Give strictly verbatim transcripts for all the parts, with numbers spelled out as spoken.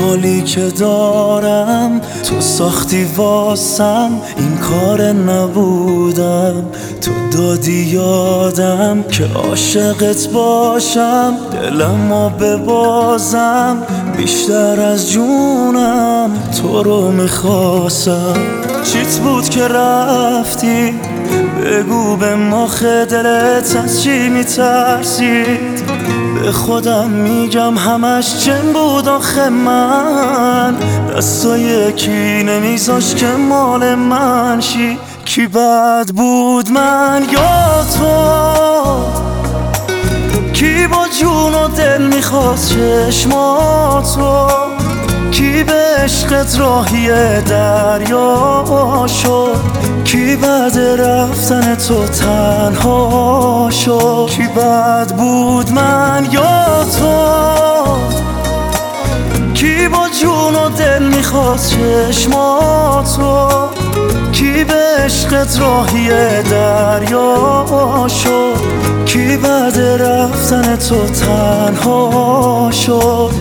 حالی که دارم تو ساختی واسم، این کار نبودم، تو دادی یادم که عاشقت باشم، دلمو ببازم بیشتر از جونم، تو رو میخواستم. چیت بود که رفتی؟ بگو به مخ دلت از چی میترسید؟ به خودم میگم همش جن بود آخه، من دستا یکی نمیذاش که مال من شی. کی بد بود، من یا تو؟ کی با جون و دل میخواست چشماتو؟ کی به عشقت راهی دریا شد؟ کی بعد رفتن تو تنها شد؟ کی بد بود، من یا تو؟ کی با جون و دل میخواست چشماتو؟ کی به عشقت راهی دریا شد؟ کی بعد رفتن تو تنها شد؟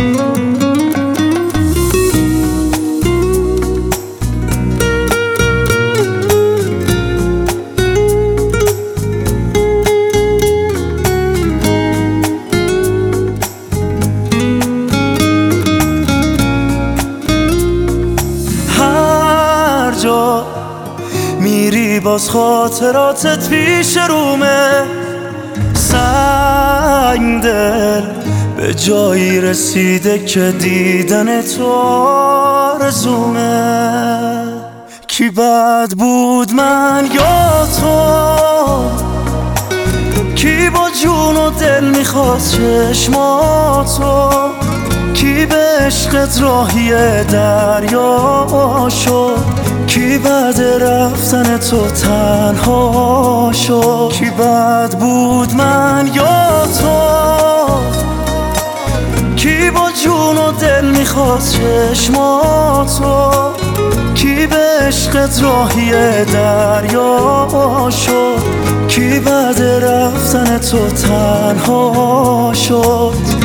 میری باز خاطراتت پیش رومه، سنگ دل به جایی رسیده که دیدن تو آرزومه. کی بد بود، من یا تو؟ کی با جون و دل میخواست چشماتو؟ کی به عشقت راهی دریا شد؟ کی بعد رفتن تو تنها شد؟ کی بد بود، من یا تو؟ کی با جون و دل میخواست چشماتو؟ کی به عشقت راهی دریا شد؟ کی بعد رفتن تو تنها شد؟